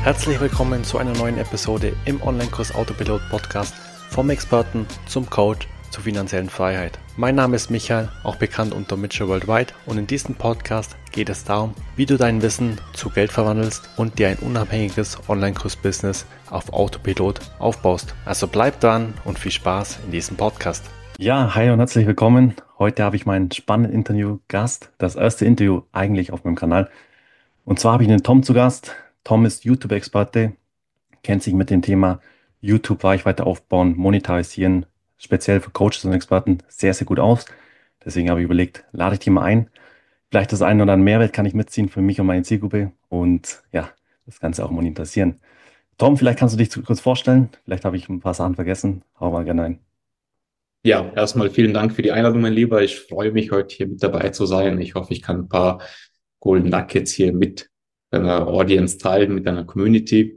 Herzlich willkommen zu einer neuen Episode im Online-Kurs Autopilot Podcast vom Experten zum Coach zur finanziellen Freiheit. Mein Name ist Michael, auch bekannt unter Mitchell Worldwide, und in diesem Podcast geht es darum, wie du dein Wissen zu Geld verwandelst und dir ein unabhängiges Online-Kurs-Business auf Autopilot aufbaust. Also bleib dran und viel Spaß in diesem Podcast. Ja, hi und herzlich willkommen. Heute habe ich meinen spannenden Interviewgast, das erste Interview eigentlich auf meinem Kanal. Und zwar habe ich den Tom zu Gast. Tom ist YouTube-Experte, kennt sich mit dem Thema YouTube-Reichweite aufbauen, monetarisieren, speziell für Coaches und Experten sehr, sehr gut aus. Deswegen habe ich überlegt, lade ich die mal ein. Vielleicht das eine oder andere Mehrwert kann ich mitziehen für mich und meine Zielgruppe und ja, das Ganze auch monetarisieren. Tom, vielleicht kannst du dich kurz vorstellen. Vielleicht habe ich ein paar Sachen vergessen. Hau mal gerne ein. Ja, erstmal vielen Dank für die Einladung, mein Lieber. Ich freue mich, heute hier mit dabei zu sein. Ich hoffe, ich kann ein paar Golden Nuggets hier mit deiner Audience teilen, mit deiner Community.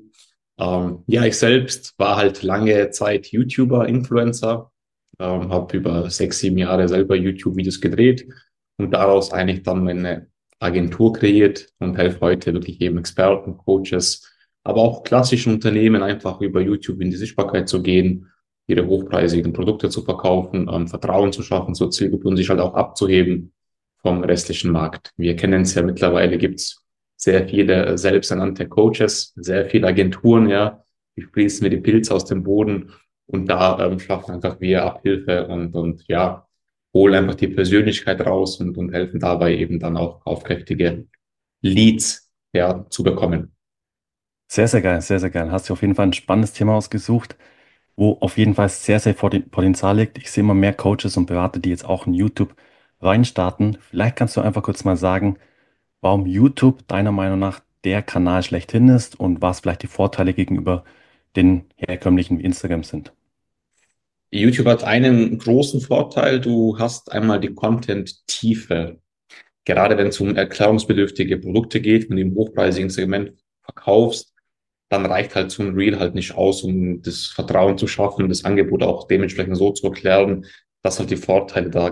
Ja, ich selbst war halt lange Zeit YouTuber, Influencer, habe über 6, 7 Jahre selber YouTube-Videos gedreht und daraus eigentlich dann meine Agentur kreiert und helfe heute wirklich eben Experten, Coaches, aber auch klassischen Unternehmen einfach über YouTube in die Sichtbarkeit zu gehen, ihre hochpreisigen Produkte zu verkaufen, Vertrauen zu schaffen zur Zielgruppe und sich halt auch abzuheben vom restlichen Markt. Wir kennen es ja mittlerweile, gibt's sehr viele selbsternannte Coaches, sehr viele Agenturen, ja, die sprießen mir die Pilze aus dem Boden und da schaffen einfach wir Abhilfe und ja, holen einfach die Persönlichkeit raus und helfen dabei eben dann auch kaufkräftige Leads ja, zu bekommen. Sehr, sehr geil, sehr, sehr geil. Hast du auf jeden Fall ein spannendes Thema ausgesucht, wo auf jeden Fall sehr, sehr Potenzial liegt. Ich sehe immer mehr Coaches und Berater, die jetzt auch in YouTube reinstarten. Vielleicht kannst du einfach kurz mal sagen, warum YouTube deiner Meinung nach der Kanal schlechthin ist und was vielleicht die Vorteile gegenüber den herkömmlichen wie Instagram sind. YouTube hat einen großen Vorteil, du hast einmal die Content-Tiefe. Gerade wenn es um erklärungsbedürftige Produkte geht, wenn du im hochpreisigen Segment verkaufst, dann reicht halt so ein Reel halt nicht aus, um das Vertrauen zu schaffen, das Angebot auch dementsprechend so zu erklären, dass halt die Vorteile da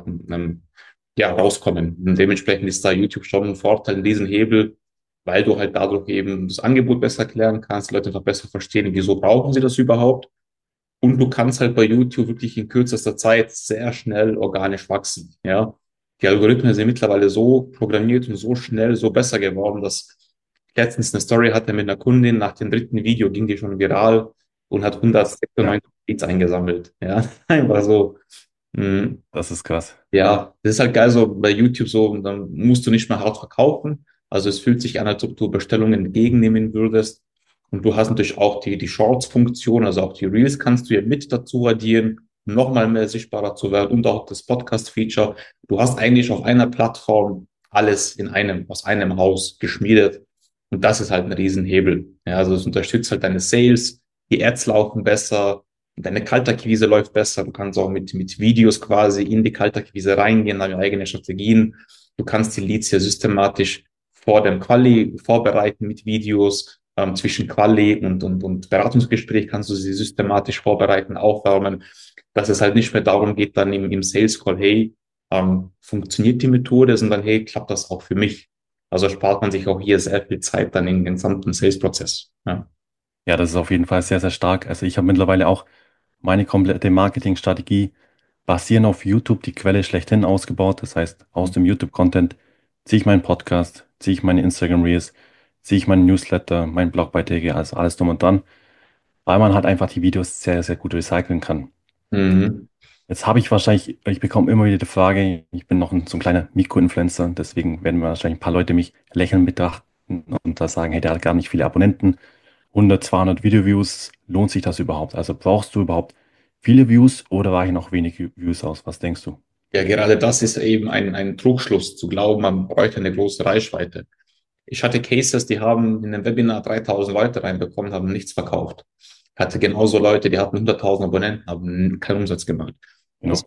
ja, rauskommen. Und dementsprechend ist da YouTube schon ein Vorteil in diesem Hebel, weil du halt dadurch eben das Angebot besser erklären kannst, die Leute einfach besser verstehen, wieso brauchen sie das überhaupt. Und du kannst halt bei YouTube wirklich in kürzester Zeit sehr schnell organisch wachsen. Ja, die Algorithmen sind mittlerweile so programmiert und so schnell, so besser geworden, dass ich letztens eine Story hatte mit einer Kundin. Nach dem dritten Video ging die schon viral und hat Ja, 196 Leads eingesammelt. Ja, einfach so. Mhm. das ist krass. Ja, das ist halt geil so bei YouTube so, und dann musst du nicht mehr hart verkaufen. Also es fühlt sich an, als ob du Bestellungen entgegennehmen würdest. Und du hast natürlich auch die Shorts-Funktion, also auch die Reels kannst du ja mit dazu addieren, um nochmal mehr sichtbarer zu werden und auch das Podcast-Feature. Du hast eigentlich auf einer Plattform alles in einem, aus einem Haus geschmiedet. Und das ist halt ein Riesenhebel. Ja, also es unterstützt halt deine Sales, die Ads laufen besser, deine Kaltakquise läuft besser. Du kannst auch mit Videos quasi in die Kaltakquise reingehen, deine eigene Strategien. Du kannst die Leads ja systematisch vor dem Quali vorbereiten mit Videos. Zwischen Quali und Beratungsgespräch kannst du sie systematisch vorbereiten, aufwärmen, dass es halt nicht mehr darum geht, dann im Sales Call, hey, funktioniert die Methode, sondern hey, klappt das auch für mich? Also spart man sich auch hier sehr viel Zeit dann in den gesamten Sales-Prozess. Ja. Ja, das ist auf jeden Fall sehr, sehr stark. Also ich habe mittlerweile auch meine komplette Marketingstrategie basierend auf YouTube, die Quelle schlechthin ausgebaut. Das heißt, aus dem YouTube-Content ziehe ich meinen Podcast, ziehe ich meine Instagram Reels, ziehe ich meinen Newsletter, meine Blogbeiträge, also alles drum und dran, weil man halt einfach die Videos sehr, sehr gut recyceln kann. Mhm. Jetzt habe ich wahrscheinlich, ich bekomme immer wieder die Frage, ich bin noch so ein kleiner Mikro-Influencer, deswegen werden wahrscheinlich ein paar Leute mich lächeln betrachten und da sagen, hey, der hat gar nicht viele Abonnenten. 100, 200 Video-Views, lohnt sich das überhaupt? Also brauchst du überhaupt viele Views oder reichen auch wenige Views aus? Was denkst du? Ja, gerade das ist eben ein Trugschluss, zu glauben, man bräuchte eine große Reichweite. Ich hatte Cases, die haben in einem Webinar 3000 Leute reinbekommen, haben nichts verkauft. Ich hatte genauso Leute, die hatten 100.000 Abonnenten, haben keinen Umsatz gemacht. Also Genau.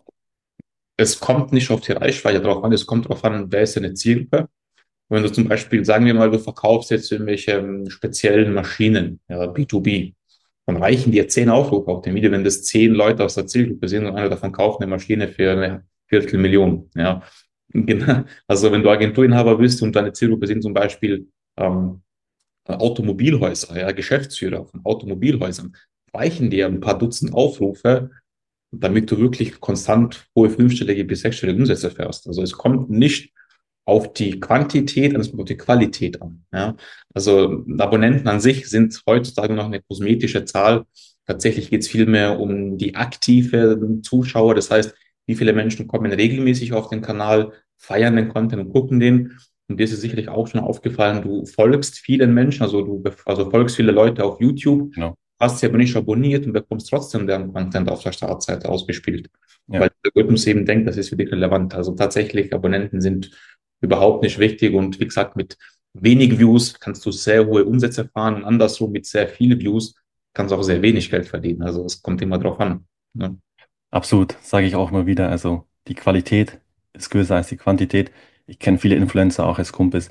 es kommt nicht auf die Reichweite drauf an, es kommt darauf an, wer ist deine Zielgruppe. Und wenn du zum Beispiel, sagen wir mal, du verkaufst jetzt irgendwelche speziellen Maschinen, ja, B2B, dann reichen dir 10 Aufrufe auf dem Video, wenn das 10 Leute aus der Zielgruppe sind und einer davon kauft eine Maschine für eine Viertelmillion. Ja. Genau. Also wenn du Agenturinhaber bist und deine Zielgruppe sind zum Beispiel Automobilhäuser, ja, Geschäftsführer von Automobilhäusern, reichen dir ein paar Dutzend Aufrufe, damit du wirklich konstant hohe fünfstellige bis sechsstellige Umsätze fährst. Also es kommt nicht auf die Quantität, es kommt auf die Qualität an. Ja. Also Abonnenten an sich sind heutzutage noch eine kosmetische Zahl. Tatsächlich geht es vielmehr um die aktive Zuschauer. Das heißt, wie viele Menschen kommen regelmäßig auf den Kanal, feiern den Content und gucken den. Und dir ist es sicherlich auch schon aufgefallen, du folgst vielen Menschen, also folgst viele Leute auf YouTube, Genau. hast sie aber nicht abonniert und bekommst trotzdem deren Content auf der Startseite ausgespielt, Ja, weil der Algorithmus eben denkt, das ist für dich relevant. Also tatsächlich, Abonnenten sind überhaupt nicht wichtig und wie gesagt, mit wenig Views kannst du sehr hohe Umsätze fahren und andersrum mit sehr vielen Views kannst du auch sehr wenig Geld verdienen. Also es kommt immer drauf an. Ne? absolut, sage ich auch immer wieder. Also die Qualität ist größer als die Quantität. Ich kenne viele Influencer auch als Kumpels,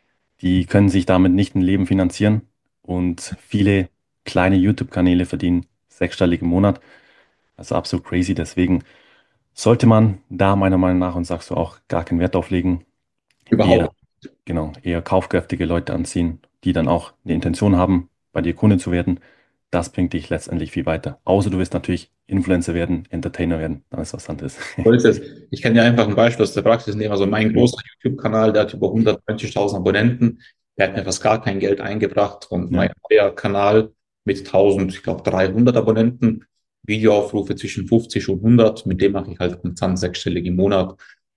die können sich damit nicht ein Leben finanzieren und viele kleine YouTube-Kanäle verdienen sechsstellig im Monat. Also absolut crazy. Deswegen sollte man da meiner Meinung nach, und sagst du auch, gar keinen Wert drauf legen, eher, Überhaupt. genau, eher kaufkräftige Leute anziehen, die dann auch eine Intention haben, bei dir Kunde zu werden. Das bringt dich letztendlich viel weiter. Außer du wirst natürlich Influencer werden, Entertainer werden, dann ist was anderes. So ist es. Ich kann dir einfach ein Beispiel aus der Praxis nehmen. Also mein Ja, großer YouTube-Kanal, der hat über 190.000 Abonnenten. Der hat mir fast gar kein Geld eingebracht. Und ja, mein neuer Kanal mit 1000, ich glaube 300 Abonnenten, Videoaufrufe zwischen 50 und 100, mit dem mache ich halt konstant sechsstellig im Monat.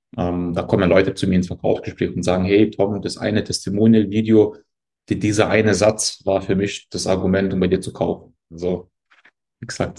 Da kommen Leute zu mir ins Verkaufsgespräch und sagen, hey Tom, das eine Testimonial-Video, dieser eine Satz war für mich das Argument, um bei dir zu kaufen. Also, wie gesagt.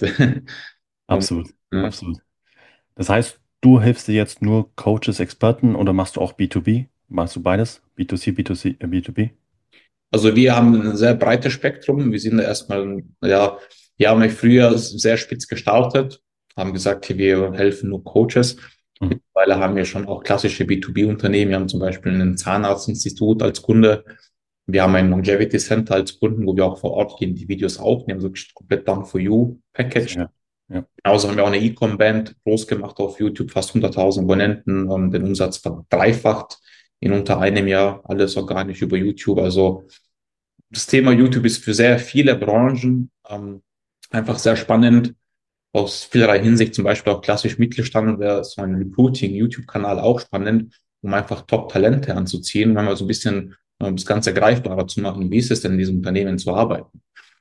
Und, absolut, äh, absolut. Das heißt, du hilfst dir jetzt nur Coaches, Experten oder machst du auch B2B? Machst du beides? B2C, B2C, B2B? Also wir haben ein sehr breites Spektrum. Wir sind erstmal, ja, wir haben früher sehr spitz gestartet, haben gesagt, wir helfen nur Coaches. Mhm. Mittlerweile haben wir schon auch klassische B2B-Unternehmen. Wir haben zum Beispiel ein Zahnarztinstitut als Kunde. Wir haben ein Longevity Center als Kunden, wo wir auch vor Ort gehen, die Videos aufnehmen, so komplett Done for You Package. Sehr, ja, Genauso haben wir auch eine E-Com-Band groß gemacht auf YouTube, fast 100.000 Abonnenten, den Umsatz verdreifacht in unter einem Jahr, alles organisch über YouTube. Also das Thema YouTube ist für sehr viele Branchen einfach sehr spannend. Aus vielerlei Hinsicht, zum Beispiel auch klassisch Mittelstand, wäre so ein Recruiting-YouTube-Kanal auch spannend, um einfach Top-Talente anzuziehen, um einmal so ein bisschen das Ganze greifbarer zu machen. Wie ist es denn, in diesem Unternehmen zu arbeiten?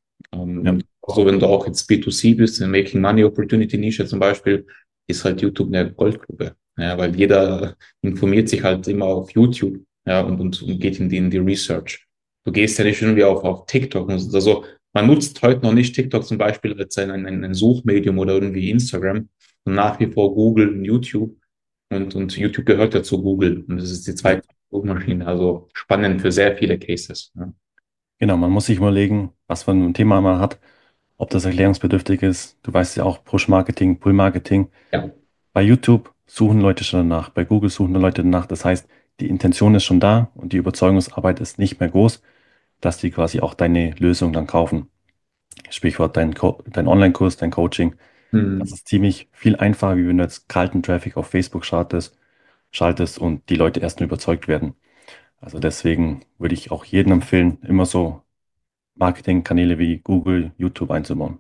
ja, Und so, wenn du auch jetzt B2C bist, in Making Money Opportunity Nische zum Beispiel, ist halt YouTube eine Goldgrube. Ja, weil jeder informiert sich halt immer auf YouTube, ja, und geht in die Research. Du gehst ja nicht irgendwie auf TikTok. Also man nutzt heute noch nicht TikTok zum Beispiel als ein Suchmedium oder irgendwie Instagram. Und nach wie vor Google und YouTube. Und YouTube gehört ja zu Google. Und das ist die ja. zweite Suchmaschine. Also spannend für sehr viele Cases. Ja. Genau, man muss sich überlegen, was für ein Thema man hat, ob das erklärungsbedürftig ist. Du weißt ja auch, Push-Marketing, Pull-Marketing. Ja. Bei YouTube suchen Leute schon danach, bei Google suchen Leute danach. Das heißt, die Intention ist schon da und die Überzeugungsarbeit ist nicht mehr groß, dass die quasi auch deine Lösung dann kaufen. Sprichwort dein Online-Kurs, dein Coaching. Das Hm. ist ziemlich viel einfacher, wie wenn du jetzt kalten Traffic auf Facebook schaltest und die Leute erst nur überzeugt werden. Also deswegen würde ich auch jedem empfehlen, immer so Marketingkanäle wie Google, YouTube einzubauen.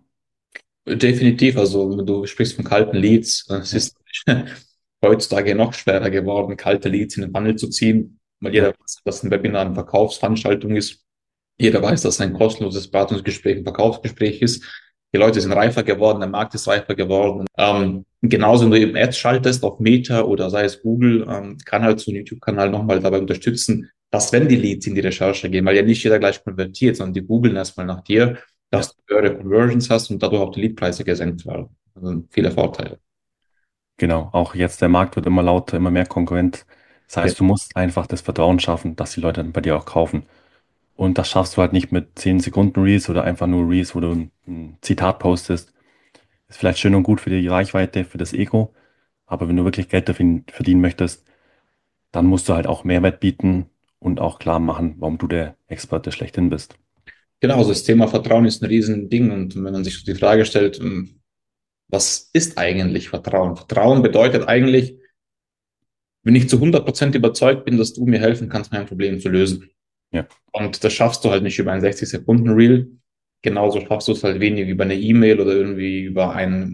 Definitiv, also du sprichst von kalten Leads. Es Ja, ist heutzutage noch schwerer geworden, kalte Leads in den Funnel zu ziehen, weil ja, jeder weiß, dass ein Webinar eine Verkaufsveranstaltung ist. Jeder weiß, dass ein kostenloses Beratungsgespräch ein Verkaufsgespräch ist. Die Leute sind reifer geworden, der Markt ist reifer geworden. Genauso, wenn du eben Ads schaltest auf Meta oder sei es Google, kann halt so ein YouTube-Kanal nochmal dabei unterstützen, dass wenn die Leads in die Recherche gehen, weil ja nicht jeder gleich konvertiert, sondern die googeln erstmal nach dir, ja, dass du höhere Conversions hast und dadurch auch die Leadpreise gesenkt werden. Also viele Vorteile. genau. Auch jetzt der Markt wird immer lauter, immer mehr Konkurrent. Das Ja. heißt, du musst einfach das Vertrauen schaffen, dass die Leute dann bei dir auch kaufen. Und das schaffst du halt nicht mit 10 Sekunden Reels oder einfach nur Reels, wo du ein Zitat postest. Ist vielleicht schön und gut für die Reichweite, für das Ego. Aber wenn du wirklich Geld dafür verdienen möchtest, dann musst du halt auch Mehrwert bieten und auch klar machen, warum du der Experte schlechthin bist. Genau, also das Thema Vertrauen ist ein Riesending und wenn man sich so die Frage stellt, was ist eigentlich Vertrauen? Vertrauen bedeutet eigentlich, wenn ich zu 100% überzeugt bin, dass du mir helfen kannst, mein Problem zu lösen. Ja. Und das schaffst du halt nicht über ein 60-Sekunden-Reel. Genauso schaffst du es halt wenig über eine E-Mail oder irgendwie über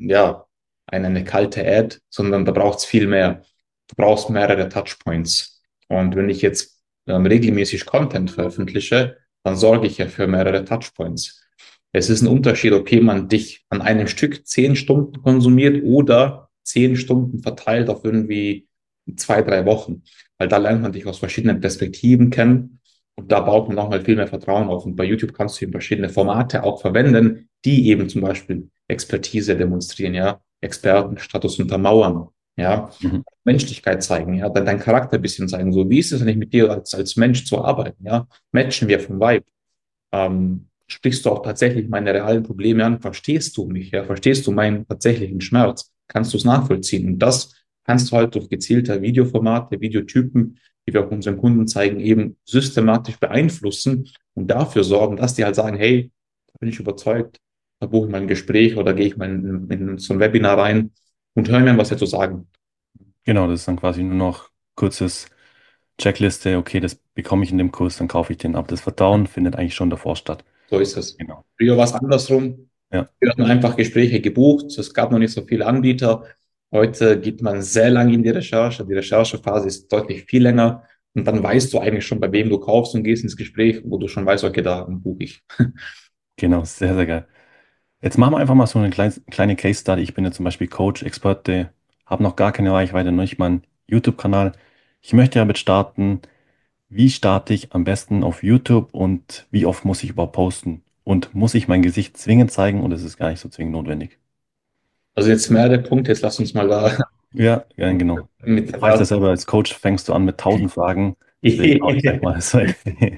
eine kalte Ad, sondern da braucht es viel mehr. Du brauchst mehrere Touchpoints. Und wenn ich jetzt regelmäßig Content veröffentliche, dann sorge ich ja für mehrere Touchpoints. Es ist ein Unterschied, ob jemand dich an einem Stück 10 Stunden konsumiert oder 10 Stunden verteilt auf irgendwie 2, 3 Wochen. Weil da lernt man dich aus verschiedenen Perspektiven kennen und da baut man nochmal viel mehr Vertrauen auf. Und bei YouTube kannst du eben verschiedene Formate auch verwenden, die eben zum Beispiel Expertise demonstrieren, ja, Expertenstatus untermauern, ja, Mhm. Menschlichkeit zeigen, ja, dein Charakter ein bisschen zeigen. So, wie ist es eigentlich mit dir als Mensch zu arbeiten, ja? Matchen wir vom Vibe? Sprichst du auch tatsächlich meine realen Probleme an? Verstehst du mich? Ja? Verstehst du meinen tatsächlichen Schmerz? Kannst du es nachvollziehen? Und das kannst du halt durch gezielte Videoformate, Videotypen, die wir auch unseren Kunden zeigen, eben systematisch beeinflussen und dafür sorgen, dass die halt sagen, hey, da bin ich überzeugt, da buche ich mal ein Gespräch oder gehe ich mal in so ein Webinar rein und höre mir, was er zu sagen. Genau, das ist dann quasi nur noch kurzes Checkliste, okay, das bekomme ich in dem Kurs, dann kaufe ich den ab. Das Vertrauen findet eigentlich schon davor statt. So ist es. Genau. Früher war es andersrum. Ja, Wir hatten einfach Gespräche gebucht. Es gab noch nicht so viele Anbieter. Heute geht man sehr lange in die Recherche. Die Recherchephase ist deutlich viel länger. Und dann weißt du eigentlich schon, bei wem du kaufst und gehst ins Gespräch, wo du schon weißt, okay, da buche ich. genau, sehr, sehr geil. Jetzt machen wir einfach mal so eine kleine Case Study. Ich bin ja zum Beispiel Coach, Experte, habe noch gar keine Reichweite, noch nicht mal einen YouTube-Kanal. Ich möchte damit starten. Wie starte ich am besten auf YouTube und wie oft muss ich überhaupt posten? Und muss ich mein Gesicht zwingend zeigen oder ist es gar nicht so zwingend notwendig? Also jetzt mehrere Punkte. Jetzt lass uns mal da Ja, ja, genau. mit Ich weiß das selber, als Coach fängst du an mit 1000 Fragen. Deswegen hau ich gleich mal das weg.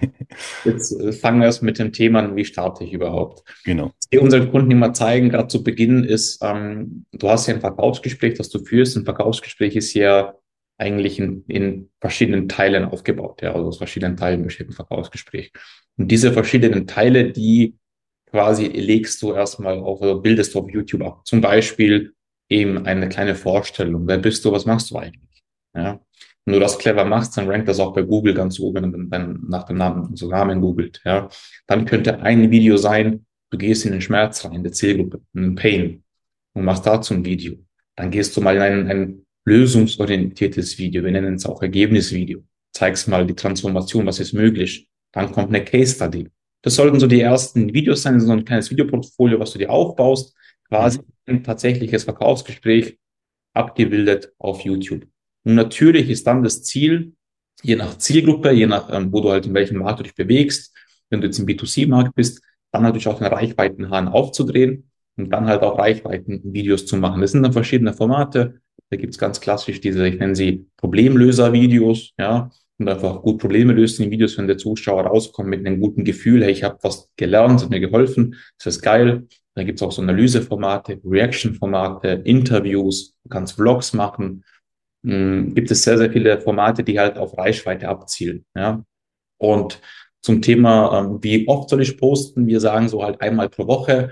Jetzt fangen wir erst mit dem Thema an, wie starte ich überhaupt? Genau. Was wir unseren Kunden immer zeigen, gerade zu Beginn, ist, du hast ja ein Verkaufsgespräch, das du führst. Ein Verkaufsgespräch ist ja eigentlich in verschiedenen Teilen aufgebaut. Ja, also aus verschiedenen Teilen besteht ein Verkaufsgespräch. Und diese verschiedenen Teile, die quasi legst du erstmal auf, oder bildest du auf YouTube ab. Zum Beispiel eben eine kleine Vorstellung. Wer bist du? Was machst du eigentlich? Ja. Wenn du das clever machst, dann rankt das auch bei Google ganz oben, wenn man dann nach dem Namen, so Namen googelt. Ja. Dann könnte ein Video sein, du gehst in den Schmerz rein, in der Zielgruppe, in den Pain und machst dazu ein Video. Dann gehst du mal in ein lösungsorientiertes Video, wir nennen es auch Ergebnisvideo. Zeigst mal die Transformation, was ist möglich. Dann kommt eine Case Study. Das sollten so die ersten Videos sein, so ein kleines Videoportfolio, was du dir aufbaust, quasi Mhm. ein tatsächliches Verkaufsgespräch abgebildet auf YouTube. Und natürlich ist dann das Ziel, je nach Zielgruppe, je nach, wo du halt in welchem Markt du dich bewegst, wenn du jetzt im B2C-Markt bist, dann natürlich auch den Reichweitenhahn aufzudrehen und dann halt auch Reichweitenvideos zu machen. Das sind dann verschiedene Formate. Da gibt's ganz klassisch diese, ich nenne sie Problemlöser-Videos, ja, und einfach gut Probleme lösen in Videos, wenn der Zuschauer rauskommt mit einem guten Gefühl, hey, ich habe was gelernt, hat mir geholfen, das ist geil. Dann gibt's auch so Analyseformate, Reaction-Formate, Interviews, du kannst Vlogs machen. Gibt es sehr, sehr viele Formate, die halt auf Reichweite abzielen. Ja? Und zum Thema, wie oft soll ich posten? Wir sagen so halt einmal pro Woche.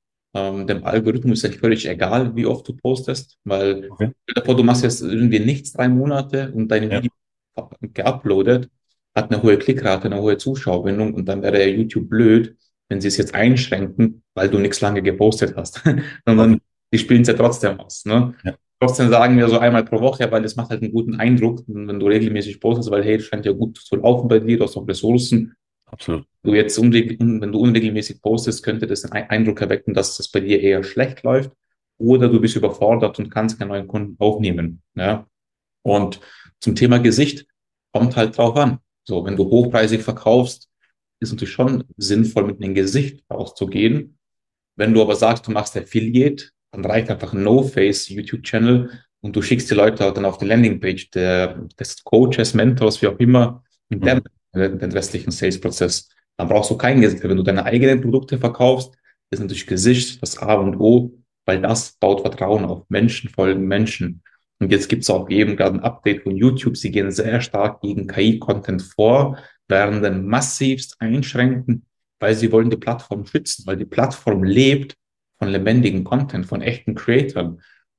Dem Algorithmus ist eigentlich völlig egal, wie oft du postest, weil Okay. stell dir vor, du machst jetzt irgendwie nichts 3 Monate und dein Ja, Video geuploadet, hat eine hohe Klickrate, eine hohe Zuschauerbindung und dann wäre YouTube blöd, wenn sie es jetzt einschränken, weil du nichts lange gepostet hast, okay. sondern die spielen es ja trotzdem aus. Ne? Ja, Trotzdem sagen wir so einmal pro Woche, weil das macht halt einen guten Eindruck, wenn du regelmäßig postest, weil hey, das scheint ja gut zu laufen bei dir, du hast auch Ressourcen. absolut. Wenn du unregelmäßig postest, könnte das den Eindruck erwecken, dass es bei dir eher schlecht läuft oder du bist überfordert und kannst keinen neuen Kunden aufnehmen. Ja? Und zum Thema Gesicht kommt halt drauf an. So, wenn du hochpreisig verkaufst, ist natürlich schon sinnvoll, mit einem Gesicht rauszugehen. Wenn du aber sagst, du machst Affiliate, dann reicht einfach ein No-Face YouTube-Channel und du schickst die Leute dann auf die Landingpage des Coaches, Mentors, wie auch immer, und der Mhm. macht den restlichen Sales-Prozess. Dann brauchst du kein Gesicht. Wenn du deine eigenen Produkte verkaufst, ist natürlich Gesicht das A und O, weil das baut Vertrauen auf. Menschen folgen Menschen. Und jetzt gibt es auch eben gerade ein Update von YouTube. Sie gehen sehr stark gegen KI-Content vor, werden den massivst einschränken, weil sie wollen die Plattform schützen, weil die Plattform lebt von lebendigen Content, von echten Creatoren.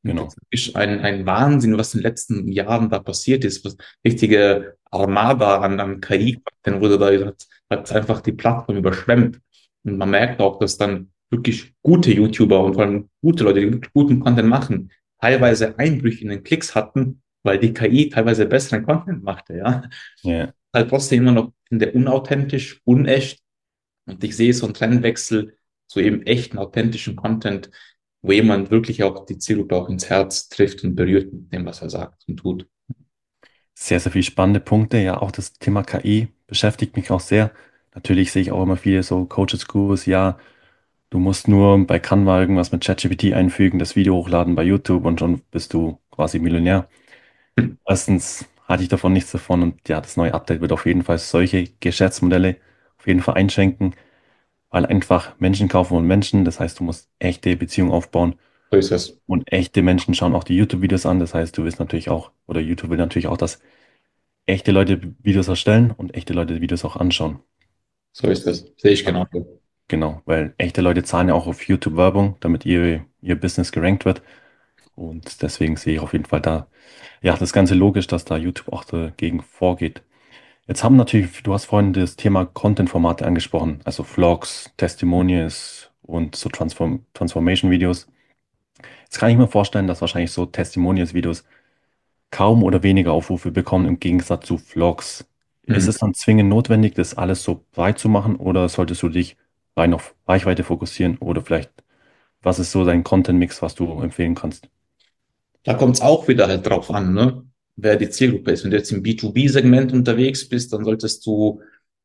Und genau. das ist ein Wahnsinn, was in den letzten Jahren da passiert ist. Was richtige Armada an KI, dann wurde da hat einfach die Plattform überschwemmt. Und man merkt auch, dass dann wirklich gute YouTuber und vor allem gute Leute, die wirklich guten Content machen, teilweise Einbrüche in den Klicks hatten, weil die KI teilweise besseren Content machte, ja. Ja. Halt trotzdem immer noch in der unauthentisch, unecht. Und ich sehe so einen Trendwechsel zu eben echten, authentischen Content, wo jemand wirklich auch die Zielgruppe auch ins Herz trifft und berührt mit dem, was er sagt und tut. Sehr, sehr viele spannende Punkte. Ja, auch das Thema KI beschäftigt mich auch sehr. Natürlich sehe ich auch immer viele so Coaches, Gurus, ja, du musst nur bei Canva irgendwas mit ChatGPT einfügen, das Video hochladen bei YouTube und schon bist du quasi Millionär. Erstens hatte ich davon nichts davon und ja, das neue Update wird auf jeden Fall solche Geschäftsmodelle auf jeden Fall einschränken, weil einfach Menschen kaufen und Menschen, das heißt, du musst echte Beziehungen aufbauen So ist es. und echte Menschen schauen auch die YouTube-Videos an, das heißt, du willst natürlich auch, oder YouTube will natürlich auch, dass echte Leute Videos erstellen und echte Leute Videos auch anschauen. So ist es. Sehe ich Also, genau so. genau, weil echte Leute zahlen ja auch auf YouTube Werbung, damit ihr Business gerankt wird. Und deswegen sehe ich auf jeden Fall da, ja, das Ganze logisch, dass da YouTube auch dagegen vorgeht. Jetzt haben natürlich, du hast vorhin das Thema Content-Formate angesprochen, also Vlogs, Testimonials und so Transformation-Videos. Jetzt kann ich mir vorstellen, dass wahrscheinlich so Testimonials-Videos kaum oder weniger Aufrufe bekommen im Gegensatz zu Vlogs. Ist Mhm. es dann zwingend notwendig, das alles so breit zu machen oder solltest du dich rein auf Reichweite fokussieren oder vielleicht, was ist so dein Content-Mix, was du empfehlen kannst? Da kommt es auch wieder halt drauf an, ne? Wer die Zielgruppe ist. Wenn du jetzt im B2B-Segment unterwegs bist, dann solltest du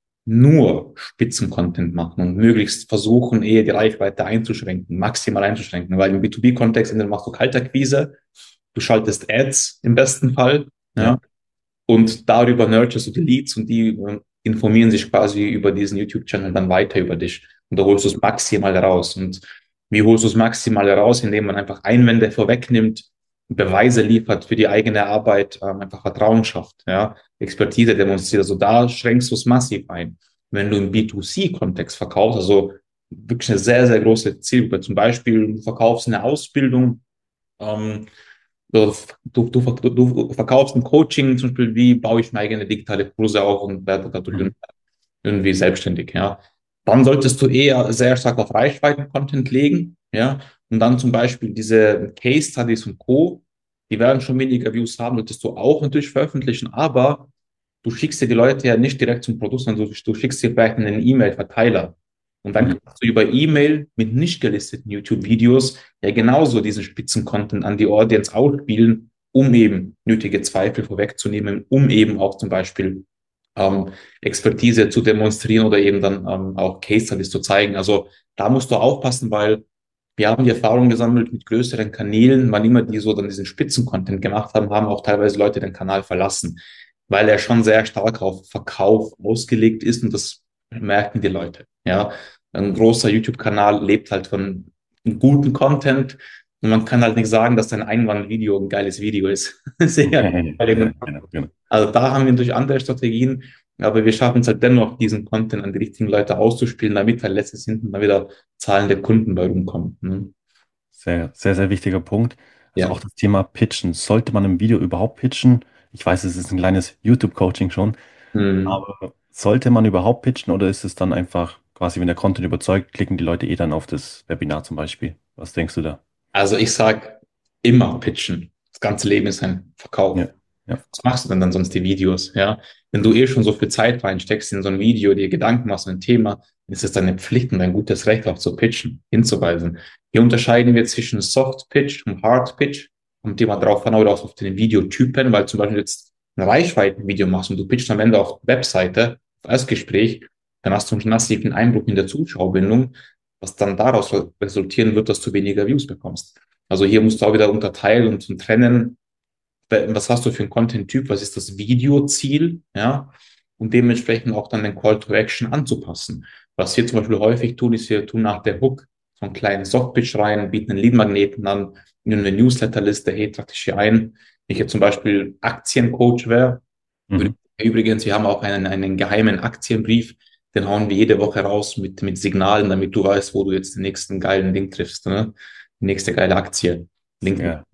nur Spitzencontent machen und möglichst versuchen, eher die Reichweite einzuschränken, maximal einzuschränken. Weil im B2B-Kontext entweder machst du Kaltakquise, du schaltest Ads im besten Fall, Ja, ja, und darüber nurturst du die Leads und die informieren sich quasi über diesen YouTube-Channel dann weiter über dich. Und da holst du es maximal raus. Und wie holst du es maximal raus? Indem man einfach Einwände vorwegnimmt, Beweise liefert für die eigene Arbeit, einfach Vertrauen schafft, ja, Expertise demonstriert. Also da schränkst du es massiv ein. Wenn du im B2C-Kontext verkaufst, also wirklich eine sehr, sehr große Zielgruppe, zum Beispiel du verkaufst eine Ausbildung, ähm, du verkaufst ein Coaching, zum Beispiel, wie baue ich meine eigene digitale Kurse auf und werde dadurch mhm. irgendwie selbstständig, ja. Dann solltest du eher sehr stark auf Reichweiten-Content legen, ja. Und dann zum Beispiel diese Case Studies und Co., die werden schon weniger Views haben, solltest du auch natürlich veröffentlichen, aber du schickst dir die Leute ja nicht direkt zum Produkt, sondern du schickst dir vielleicht einen E-Mail-Verteiler. Und dann Mhm. kannst du über E-Mail mit nicht gelisteten YouTube-Videos ja genauso diesen Spitzen-Content an die Audience ausspielen, um eben nötige Zweifel vorwegzunehmen, um eben auch zum Beispiel Expertise zu demonstrieren oder eben dann auch Case Studies zu zeigen. Also da musst du aufpassen, weil wir haben die Erfahrung gesammelt mit größeren Kanälen, wann immer die so dann diesen Spitzen-Content gemacht haben, haben auch teilweise Leute den Kanal verlassen, weil er schon sehr stark auf Verkauf ausgelegt ist und das merken die Leute. Ja, ein großer YouTube-Kanal lebt halt von guten Content und man kann halt nicht sagen, dass ein Einwandvideo ein geiles Video ist. Sehr Ja, genau, genau. also da haben wir natürlich andere Strategien, aber wir schaffen es halt dennoch, diesen Content an die richtigen Leute auszuspielen, damit halt letztens hinten dann wieder zahlende Kunden bei rumkommen. Ne? Sehr, sehr, sehr wichtiger Punkt. Also Ja. auch das Thema Pitchen. Sollte man im Video überhaupt pitchen? Ich weiß, es ist ein kleines YouTube-Coaching schon, Hm. aber sollte man überhaupt pitchen oder ist es dann einfach quasi, wenn der Content überzeugt, klicken die Leute eh dann auf das Webinar zum Beispiel? Was denkst du da? Also ich sag immer pitchen. Das ganze Leben ist ein Verkauf. Ja, ja, Was machst du denn dann sonst die Videos? Ja, wenn du eh schon so viel Zeit reinsteckst in so ein Video, dir Gedanken machst, ein Thema, dann ist es deine Pflicht und dein gutes Recht auch zu pitchen, hinzuweisen. Hier unterscheiden wir zwischen Soft Pitch und Hard Pitch. Kommt immer drauf an oder auch auf den Videotypen, weil zum Beispiel jetzt ein Reichweitenvideo machst und du pitchst am Ende auf Webseite, auf Erstgespräch, dann hast du einen massiven Einbruch in der Zuschauerbindung, was dann daraus resultieren wird, dass du weniger Views bekommst. Also hier musst du auch wieder unterteilen und trennen, was hast du für einen Content-Typ, was ist das Videoziel, ja, und dementsprechend auch dann den Call to Action anzupassen. Was wir zum Beispiel häufig tun, ist, wir tun nach der Hook so einen kleinen Softpitch rein, bieten einen Lead-Magneten an, in eine Newsletterliste, hey, trag dich hier ein. Wenn ich jetzt zum Beispiel Aktiencoach wäre, würde mhm. ich, übrigens, wir haben auch einen geheimen Aktienbrief, den hauen wir jede Woche raus mit Signalen, damit du weißt, wo du jetzt den nächsten geilen Ding triffst, ne? Die nächste geile Aktie. Link Sehr,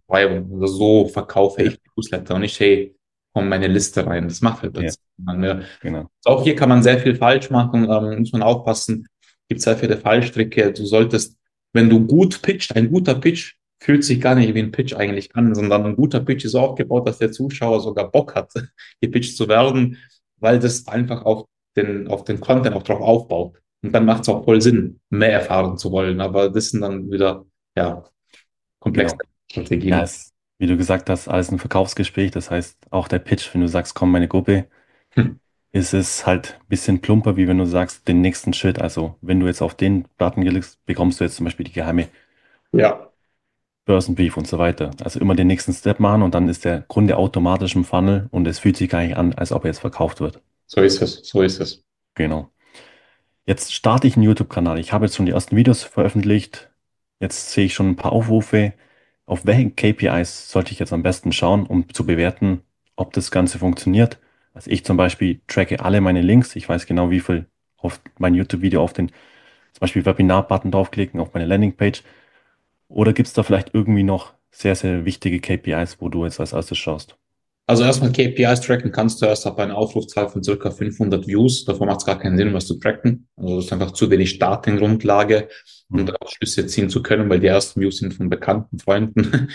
Beschreibung. Also so verkaufe Ja, ich Newsletter und nicht, hey, komm meine Liste rein. Das macht halt ja, plötzlich niemand mehr. genau. Auch hier kann man sehr viel falsch machen, muss man aufpassen. Gibt sehr viele Fallstricke. Du solltest, wenn du gut pitcht, ein guter Pitch fühlt sich gar nicht wie ein Pitch eigentlich an, sondern ein guter Pitch ist so aufgebaut, dass der Zuschauer sogar Bock hat, gepitcht zu werden, weil das einfach auf den Content auch drauf aufbaut. Und dann macht es auch voll Sinn, mehr erfahren zu wollen. Aber das sind dann wieder, ja, komplexe Genau. Ja, Strategien. ist, wie du gesagt hast, alles ein Verkaufsgespräch. Das heißt, auch der Pitch, wenn du sagst, komm, meine Gruppe, Hm. ist es halt ein bisschen plumper, wie wenn du sagst, den nächsten Schritt. Also, wenn du jetzt auf den Button klickst, bekommst du jetzt zum Beispiel die geheime Ja, Börsenbrief und so weiter. Also immer den nächsten Step machen und dann ist der Kunde automatisch im Funnel und es fühlt sich gar nicht an, als ob er jetzt verkauft wird. so ist es, so ist es. Genau. Jetzt starte ich einen YouTube-Kanal. Ich habe jetzt schon die ersten Videos veröffentlicht. Jetzt sehe ich schon ein paar Aufrufe. Auf welche KPIs sollte ich jetzt am besten schauen, um zu bewerten, ob das Ganze funktioniert? Also ich zum Beispiel tracke alle meine Links. Ich weiß genau, wie viel auf mein YouTube-Video auf den zum Beispiel Webinar-Button draufklicken, auf meine Landingpage. Oder gibt es da vielleicht irgendwie noch sehr, sehr wichtige KPIs, wo du jetzt als erstes schaust? Also erstmal KPIs tracken kannst du erst ab einer Aufrufzahl von circa 500 Views. Davor macht es gar keinen Sinn, was zu tracken. Also das ist einfach zu wenig Datengrundlage, um Mhm. daraus Schlüsse ziehen zu können, weil die ersten Views sind von bekannten Freunden,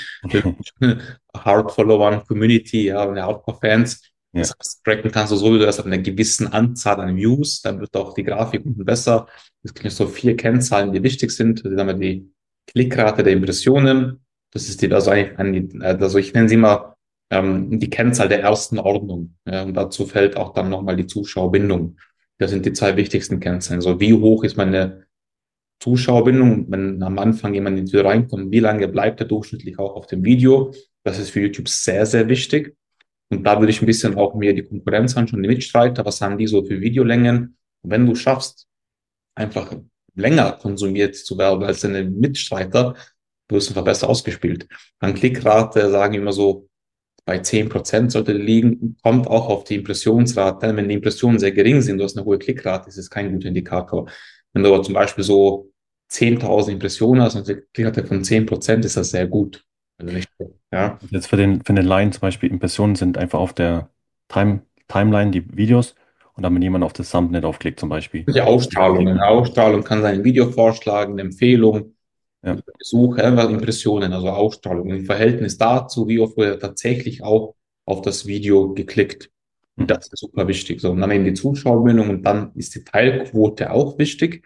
Hard-Followern, Community, ja, und Hardcore-Fans. Das Ja, heißt, tracken kannst du sowieso erst ab einer gewissen Anzahl an Views. Dann wird auch die Grafik unten besser. Es gibt so 4 Kennzahlen, die wichtig sind. Das ist einmal die Klickrate der Impressionen. Das ist die, also eigentlich, also ich nenne sie mal die Kennzahl der ersten Ordnung. Ja, und dazu fällt auch dann nochmal die Zuschauerbindung. Das sind die 2 wichtigsten Kennzahlen. So, wie hoch ist meine Zuschauerbindung? Wenn am Anfang jemand in die Tür reinkommt, wie lange bleibt er durchschnittlich auch auf dem Video? Das ist für YouTube sehr, sehr wichtig. Und da würde ich ein bisschen auch mir die Konkurrenz anschauen, die Mitstreiter, was haben die so für Videolängen? Und wenn du schaffst, einfach länger konsumiert zu werden als deine Mitstreiter, wirst du einfach besser ausgespielt. An Klickrate sagen wir immer so, bei 10% sollte liegen, kommt auch auf die Impressionsrate. Wenn die Impressionen sehr gering sind, du hast eine hohe Klickrate, ist es kein guter Indikator. Wenn du aber zum Beispiel so 10.000 Impressionen hast und eine Klickrate von 10%, ist das sehr gut. Also nicht, ja. also jetzt für den Laien zum Beispiel Impressionen sind einfach auf der Timeline die Videos und dann, wenn jemand auf das Thumbnail aufklickt zum Beispiel. Die Ausstrahlung. Eine Ausstrahlung kann sein Video vorschlagen, eine Empfehlung, Ja, Besuch, einfach Impressionen, also Ausstrahlung. Im Verhältnis dazu, wie oft wurde tatsächlich auch auf das Video geklickt. Und mhm. das ist super wichtig. So, und dann eben die Zuschauerbindung und dann ist die Teilquote auch wichtig.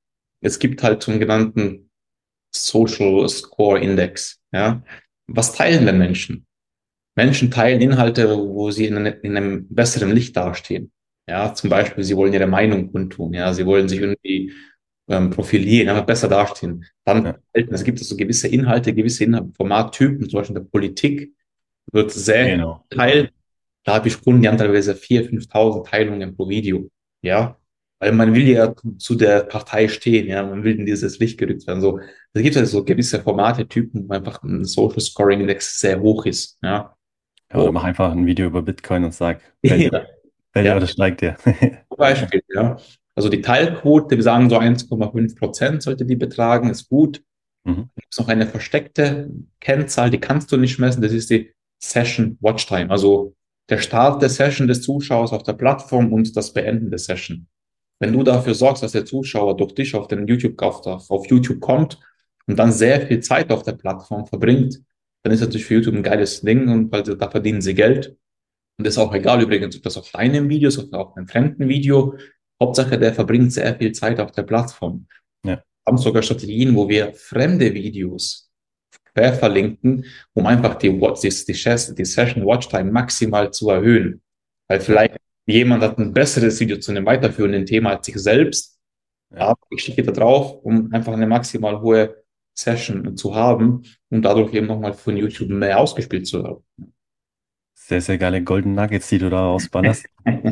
Es gibt halt zum genannten Social Score Index. Ja. Was teilen denn Menschen? Menschen teilen Inhalte, wo sie in einem besseren Licht dastehen. Ja, zum Beispiel, sie wollen ihre Meinung kundtun. Ja, sie wollen sich irgendwie profilieren, einfach besser dastehen. Dann, Ja, es gibt so gewisse Inhalte, Formattypen, zum Beispiel in der Politik wird sehr genau. geteilt. Da habe ich Kunden, die haben teilweise 4.000, 5.000 Teilungen pro Video. Ja, weil man will ja zu der Partei stehen. Ja, man will in dieses Licht gerückt werden. So, es gibt also so gewisse Formate, Typen, wo einfach ein Social Scoring Index sehr hoch ist. Ja, Ja, oder mach einfach ein Video über Bitcoin und sag, ja, fällt der ja, oder steigt der? zum Beispiel, ja. Also die Teilquote, wir sagen so 1,5% sollte die betragen, ist gut. Mhm. Gibt es noch eine versteckte Kennzahl, die kannst du nicht messen, das ist die Session Watchtime. Also der Start der Session des Zuschauers auf der Plattform und das Beenden der Session. Wenn du dafür sorgst, dass der Zuschauer durch dich auf den auf YouTube kommt und dann sehr viel Zeit auf der Plattform verbringt, dann ist das natürlich für YouTube ein geiles Ding und weil da verdienen sie Geld. Und das ist auch egal übrigens, ob das auf deinem Video ist oder auf einem fremden Video. Hauptsache, der verbringt sehr viel Zeit auf der Plattform. Ja, Wir haben sogar Strategien, wo wir fremde Videos quer verlinken, um einfach die Session Watchtime maximal zu erhöhen. Weil ja, vielleicht jemand hat ein besseres Video zu einem weiterführenden Thema als ich selbst, ja. aber ich schicke da drauf, um einfach eine maximal hohe Session zu haben und dadurch eben nochmal von YouTube mehr ausgespielt zu werden. Sehr, sehr geile Golden Nuggets, die du da rausballerst.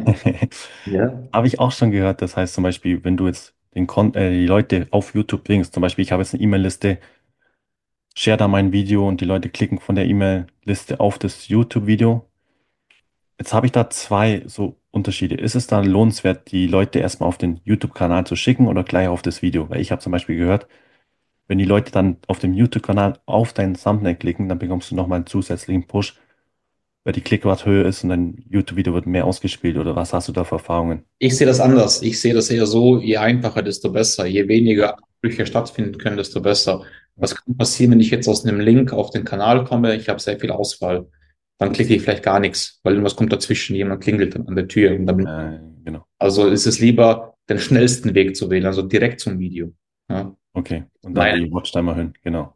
Ja. Habe ich auch schon gehört. Das heißt zum Beispiel, wenn du jetzt die Leute auf YouTube bringst, zum Beispiel, ich habe jetzt eine E-Mail-Liste, share da mein Video und die Leute klicken von der E-Mail-Liste auf das YouTube-Video. Jetzt habe ich da zwei so Unterschiede. Ist es dann lohnenswert, die Leute erstmal auf den YouTube-Kanal zu schicken oder gleich auf das Video? Weil ich habe zum Beispiel gehört, wenn die Leute dann auf dem YouTube-Kanal auf dein Thumbnail klicken, dann bekommst du nochmal einen zusätzlichen Push, weil die Klickrate höher ist und dein YouTube-Video wird mehr ausgespielt oder was hast du da für Erfahrungen? Ich sehe das anders. Ich sehe das eher so, je einfacher, desto besser. Je weniger Abbrüche stattfinden können, desto besser. Ja. Was kann passieren, wenn ich jetzt aus einem Link auf den Kanal komme? Ich habe sehr viel Auswahl. Dann klicke ich vielleicht gar nichts, weil irgendwas kommt dazwischen. Jemand klingelt dann an der Tür. Und dann, Genau. also ist es lieber, den schnellsten Weg zu wählen, also direkt zum Video. Ja, Okay. Und da meine. die Watchtime erhöhen. Genau.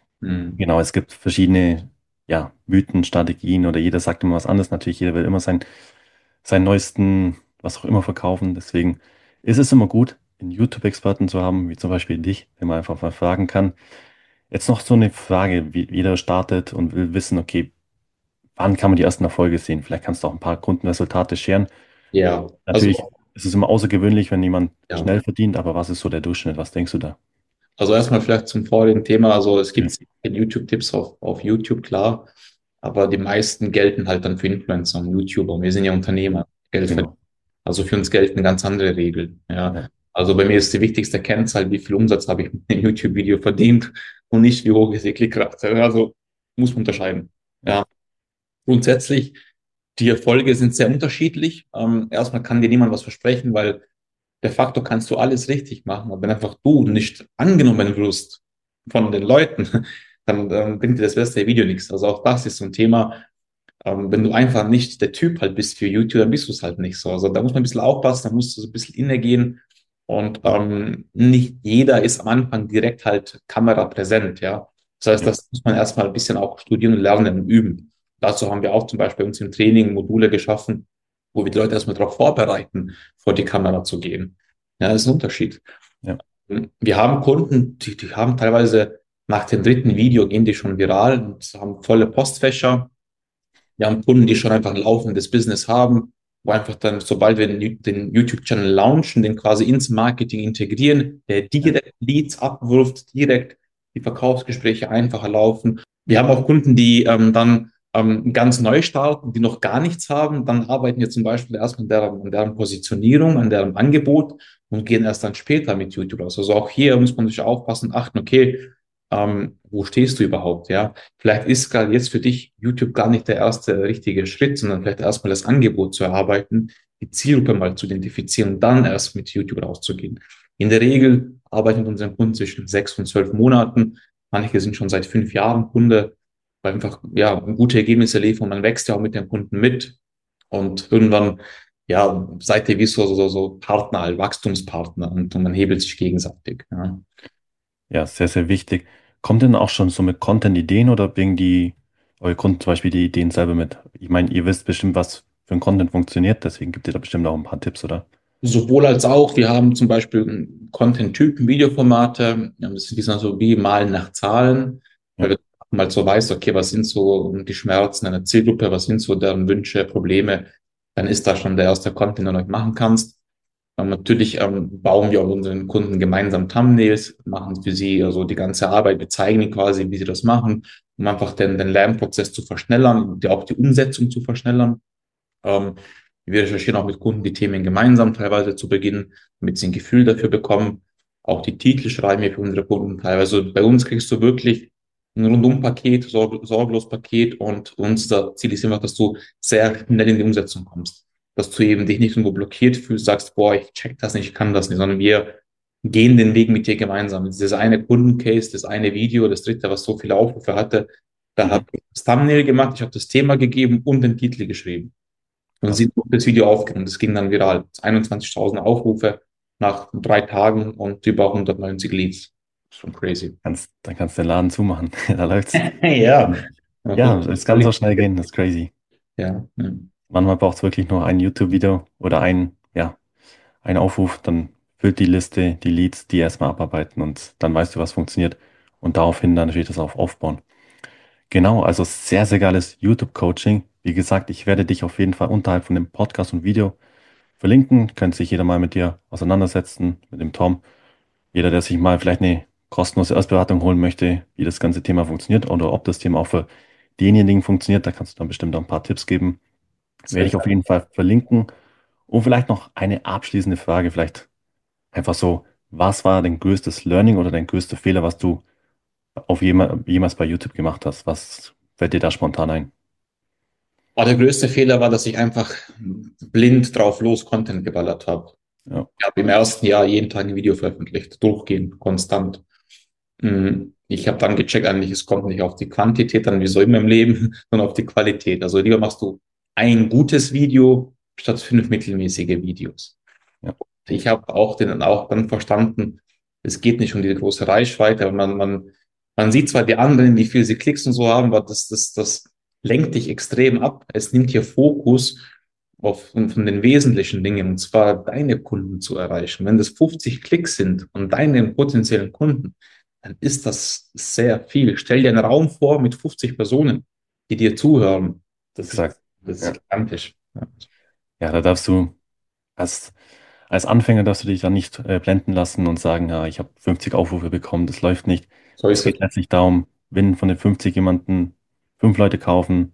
Hm. Genau, es gibt verschiedene, ja, Mythen, Strategien oder jeder sagt immer was anderes. Natürlich, jeder will immer seinen neuesten, was auch immer verkaufen. Deswegen ist es immer gut, einen YouTube-Experten zu haben, wie zum Beispiel dich, den man einfach mal fragen kann. Jetzt noch so eine Frage, wie jeder startet und will wissen, okay, wann kann man die ersten Erfolge sehen? Vielleicht kannst du auch ein paar Kundenresultate scheren. Ja, also, Natürlich ist es immer außergewöhnlich, wenn jemand ja. schnell verdient, aber was ist so der Durchschnitt? Was denkst du da? Also erstmal vielleicht zum vorigen Thema. Also es Ja, gibt YouTube-Tipps auf YouTube, klar. Aber die meisten gelten halt dann für Influencer und YouTuber. Und wir sind ja Unternehmer, Geld verdienen. genau. Also für uns gelten ganz andere Regeln. Ja. Ja, Also bei mir ist die wichtigste Kennzahl, wie viel Umsatz habe ich mit dem YouTube-Video verdient und nicht, wie hoch ist die Klickrate. Also muss man unterscheiden. ja, Ja. Grundsätzlich, die Erfolge sind sehr unterschiedlich. Erstmal kann dir niemand was versprechen, weil de facto kannst du alles richtig machen. Aber wenn einfach du nicht angenommen wirst von den Leuten, dann bringt dir das beste Video nichts. Also auch das ist so ein Thema. Wenn du einfach nicht der Typ halt bist für YouTube, dann bist du es halt nicht so. Also da muss man ein bisschen aufpassen, da musst du so ein bisschen innegehen. Und nicht jeder ist am Anfang direkt halt kamerapräsent, ja. Das heißt, ja, das muss man erstmal ein bisschen auch studieren und lernen und üben. Dazu haben wir auch zum Beispiel bei uns im Training Module geschaffen, wo wir die Leute erstmal darauf vorbereiten, vor die Kamera zu gehen. Ja, das ist ein Unterschied. ja, Wir haben Kunden, die haben teilweise nach dem dritten Video gehen die schon viral und haben volle Postfächer. Wir haben Kunden, die schon einfach ein laufendes Business haben, wo einfach dann, sobald wir den YouTube-Channel launchen, den quasi ins Marketing integrieren, der ja, direkt Leads abwirft, direkt die Verkaufsgespräche einfacher laufen. Wir haben auch Kunden, die dann ganz neu starten, die noch gar nichts haben. Dann arbeiten wir zum Beispiel erst an deren Positionierung, an deren Angebot und gehen erst dann später mit YouTube raus. Also auch hier muss man sich aufpassen, achten, okay, wo stehst du überhaupt, ja? Vielleicht ist gerade jetzt für dich YouTube gar nicht der erste richtige Schritt, sondern vielleicht erstmal das Angebot zu erarbeiten, die Zielgruppe mal zu identifizieren und dann erst mit YouTube rauszugehen. In der Regel arbeiten wir mit unseren Kunden zwischen 6 und 12 Monaten. Manche sind schon seit 5 Jahren Kunde, weil einfach, ja, gute Ergebnisse liefern. Man wächst ja auch mit den Kunden mit und irgendwann, ja, seid ihr wie so Partner, halt Wachstumspartner und man hebelt sich gegenseitig, ja. ja, sehr, sehr wichtig. Kommt denn auch schon so mit Content-Ideen oder bringen die eure Kunden zum Beispiel die Ideen selber mit? Ich meine, ihr wisst bestimmt, was für ein Content funktioniert, deswegen gibt ihr da bestimmt auch ein paar Tipps, oder? Sowohl als auch, wir haben zum Beispiel Content-Typen, Videoformate, ja, das ist so wie Malen nach Zahlen, weil Ja, wir mal so weiß, okay, was sind so die Schmerzen einer Zielgruppe, was sind so deren Wünsche, Probleme, dann ist da schon der erste Content, den du machen kannst. Natürlich bauen wir auch unseren Kunden gemeinsam Thumbnails, machen für sie also die ganze Arbeit, wir zeigen ihnen quasi, wie sie das machen, um einfach den Lernprozess zu verschnellern, auch die Umsetzung zu verschnellern. Ähm, Wir recherchieren auch mit Kunden die Themen gemeinsam teilweise zu Beginn, damit sie ein Gefühl dafür bekommen. Auch die Titel schreiben wir für unsere Kunden teilweise. Bei uns kriegst du wirklich ein Rundum-Paket, sorglos Paket und unser Ziel ist immer, dass du sehr schnell in die Umsetzung kommst. Dass du eben dich nicht irgendwo blockiert fühlst, sagst, boah, ich check das nicht, ich kann das nicht, sondern wir gehen den Weg mit dir gemeinsam. Das eine Kundencase, das eine Video, das dritte, was so viele Aufrufe hatte, da mhm. habe ich das Thumbnail gemacht, ich habe das Thema gegeben und den Titel geschrieben. Und Krass. sie hat das Video aufgenommen. Das ging dann viral. 21.000 Aufrufe nach 3 Tagen und über 190 Leads. Schon crazy. Dann kannst du den Laden zumachen. Da läuft's. Ja. Ja, es kann so schnell gehen, das ist crazy. Ja, ja. Manchmal braucht es wirklich nur ein YouTube-Video oder ein Aufruf, dann füllt die Liste, die Leads, die erstmal abarbeiten und dann weißt du, was funktioniert und daraufhin dann natürlich das aufbauen. Genau, also sehr, sehr geiles YouTube-Coaching. Wie gesagt, ich werde dich auf jeden Fall unterhalb von dem Podcast und Video verlinken. Könnte sich jeder mal mit dir auseinandersetzen, mit dem Tom. Jeder, der sich mal vielleicht eine kostenlose Erstberatung holen möchte, wie das ganze Thema funktioniert oder ob das Thema auch für denjenigen funktioniert, da kannst du dann bestimmt auch ein paar Tipps geben. Werde Sehr ich auf geil. jeden Fall verlinken. Und vielleicht noch eine abschließende Frage, vielleicht einfach so. Was war dein größtes Learning oder dein größter Fehler, was du jemals bei YouTube gemacht hast? Was fällt dir da spontan ein? Aber der größte Fehler war, dass ich einfach blind drauf los Content geballert habe. Ja, Ich habe im ersten Jahr jeden Tag ein Video veröffentlicht, durchgehend, konstant. Ich habe dann gecheckt, eigentlich, es kommt nicht auf die Quantität an, wie so immer im Leben, sondern auf die Qualität. Also lieber machst du ein gutes Video statt 5 mittelmäßige Videos. ja, Ich habe auch dann verstanden, es geht nicht um die große Reichweite, aber man sieht zwar die anderen, wie viel sie Klicks und so haben, aber das lenkt dich extrem ab. Es nimmt hier Fokus von den wesentlichen Dingen, und zwar deine Kunden zu erreichen. Wenn das 50 Klicks sind und deine potenziellen Kunden, dann ist das sehr viel. Stell dir einen Raum vor mit 50 Personen, die dir zuhören. Das ist, exakt. das ist Ja, gigantisch. Ja. ja, da darfst du als, als Anfänger darfst du dich dann nicht blenden lassen und sagen, ja, ich habe 50 Aufrufe bekommen, das läuft nicht. So Es ist es. geht letztlich darum, wenn von den 50 jemanden 5 Leute kaufen,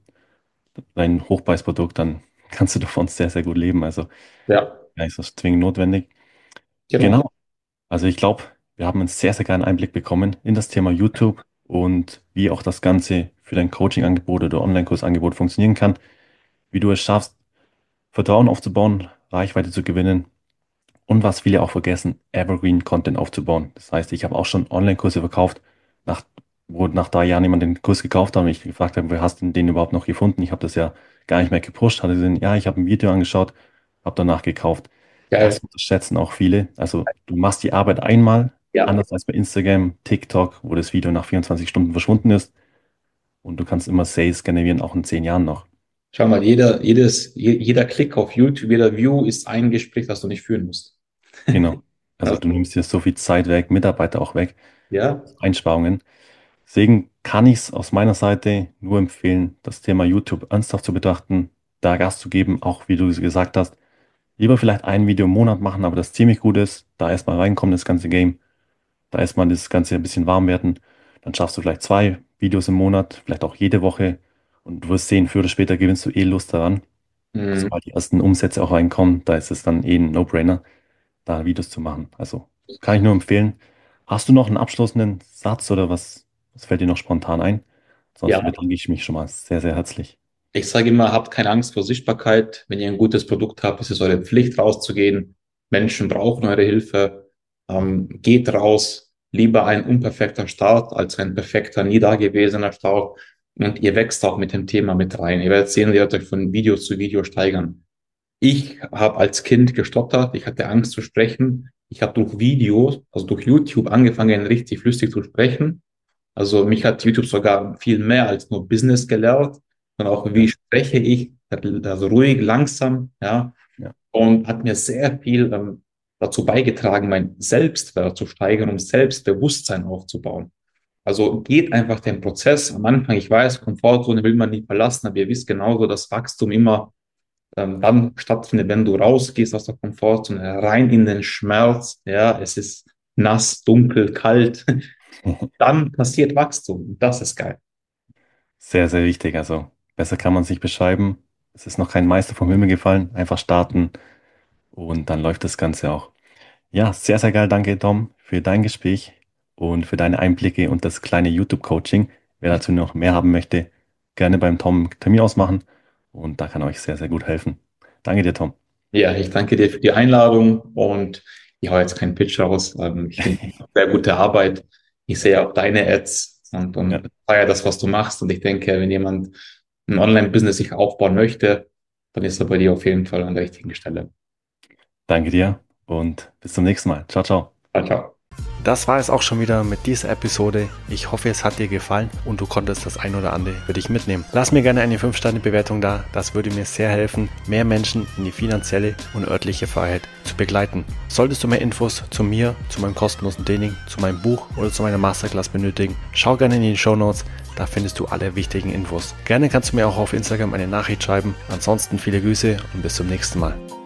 dein Hochpreisprodukt, dann kannst du davon sehr, sehr gut leben. Also Ja, gar nicht so zwingend notwendig. genau. Genau. Also ich glaube, wir haben einen sehr, sehr geilen Einblick bekommen in das Thema YouTube und wie auch das Ganze für dein Coaching-Angebot oder Online-Kursangebot funktionieren kann, wie du es schaffst, Vertrauen aufzubauen, Reichweite zu gewinnen und was viele auch vergessen, Evergreen Content aufzubauen. Das heißt, ich habe auch schon Online-Kurse verkauft, nach, wo nach 3 Jahren jemand den Kurs gekauft hat und ich gefragt habe, wer hast denn den überhaupt noch gefunden? Ich habe das ja gar nicht mehr gepusht, hatte gesehen, ja, ich habe ein Video angeschaut, habe danach gekauft. Geil. Das unterschätzen auch viele. Also du machst die Arbeit einmal, Ja. anders als bei Instagram, TikTok, wo das Video nach 24 Stunden verschwunden ist und du kannst immer Sales generieren, auch in 10 Jahren noch. Schau mal, jeder Klick auf YouTube, jeder View ist ein Gespräch, das du nicht führen musst. Genau. Also du Also, nimmst dir so viel Zeit weg, Mitarbeiter auch weg, ja, Einsparungen. Deswegen kann ich es aus meiner Seite nur empfehlen, das Thema YouTube ernsthaft zu betrachten, da Gas zu geben, auch wie du gesagt hast, lieber vielleicht ein Video im Monat machen, aber das ziemlich gut ist, da erstmal reinkommen, das ganze Game, da erstmal das Ganze ein bisschen warm werden, dann schaffst du vielleicht 2 Videos im Monat, vielleicht auch jede Woche und du wirst sehen, früher oder später gewinnst du eh Lust daran. mm, Sobald die ersten Umsätze auch reinkommen, da ist es dann eh ein No-Brainer, da Videos zu machen. Also kann ich nur empfehlen. Hast du noch einen abschließenden Satz oder was fällt dir noch spontan ein? Sonst ja. bedanke ich mich schon mal sehr, sehr herzlich. Ich sage immer, habt keine Angst vor Sichtbarkeit. Wenn ihr ein gutes Produkt habt, ist es eure Pflicht, rauszugehen. Menschen brauchen eure Hilfe. Geht raus. Lieber ein unperfekter Start als ein perfekter, nie dagewesener Start. Und ihr wächst auch mit dem Thema mit rein. Ihr werdet sehen, ihr werdet euch von Video zu Video steigern. Ich habe als Kind gestottert, ich hatte Angst zu sprechen. Ich habe durch Videos, also durch YouTube angefangen, richtig flüssig zu sprechen. Also mich hat YouTube sogar viel mehr als nur Business gelehrt, sondern auch, Ja, wie spreche ich, also ruhig, langsam, ja, ja, und hat mir sehr viel dazu beigetragen, mein Selbstwert zu steigern, um Selbstbewusstsein aufzubauen. Also geht einfach den Prozess. Am Anfang, ich weiß, Komfortzone will man nie verlassen, aber ihr wisst genauso, dass Wachstum immer dann stattfindet, wenn du rausgehst aus der Komfortzone, rein in den Schmerz, ja, es ist nass, dunkel, kalt, dann passiert Wachstum. Und das ist geil. sehr, sehr wichtig. Also besser kann man es nicht beschreiben. Es ist noch kein Meister vom Himmel gefallen. Einfach starten und dann läuft das Ganze auch. Ja, sehr, sehr geil. Danke, Tom, für dein Gespräch und für deine Einblicke und das kleine YouTube-Coaching. Wer dazu noch mehr haben möchte, gerne beim Tom einen Termin ausmachen und da kann er euch sehr, sehr gut helfen. Danke dir, Tom. Ja, ich danke dir für die Einladung und ich hau jetzt keinen Pitch raus. Ich finde sehr gute Arbeit. Ich sehe auch deine Ads Ja, und feiere das, was du machst. Und ich denke, wenn jemand ein Online-Business sich aufbauen möchte, dann ist er bei dir auf jeden Fall an der richtigen Stelle. danke dir und bis zum nächsten Mal. Ciao, ciao. Ciao, ciao. Das war es auch schon wieder mit dieser Episode. Ich hoffe, es hat dir gefallen und du konntest das ein oder andere für dich mitnehmen. Lass mir gerne eine 5-Sterne-Bewertung da. Das würde mir sehr helfen, mehr Menschen in die finanzielle und örtliche Freiheit zu begleiten. Solltest du mehr Infos zu mir, zu meinem kostenlosen Training, zu meinem Buch oder zu meiner Masterclass benötigen, schau gerne in die Shownotes. Da findest du alle wichtigen Infos. Gerne kannst du mir auch auf Instagram eine Nachricht schreiben. Ansonsten viele Grüße und bis zum nächsten Mal.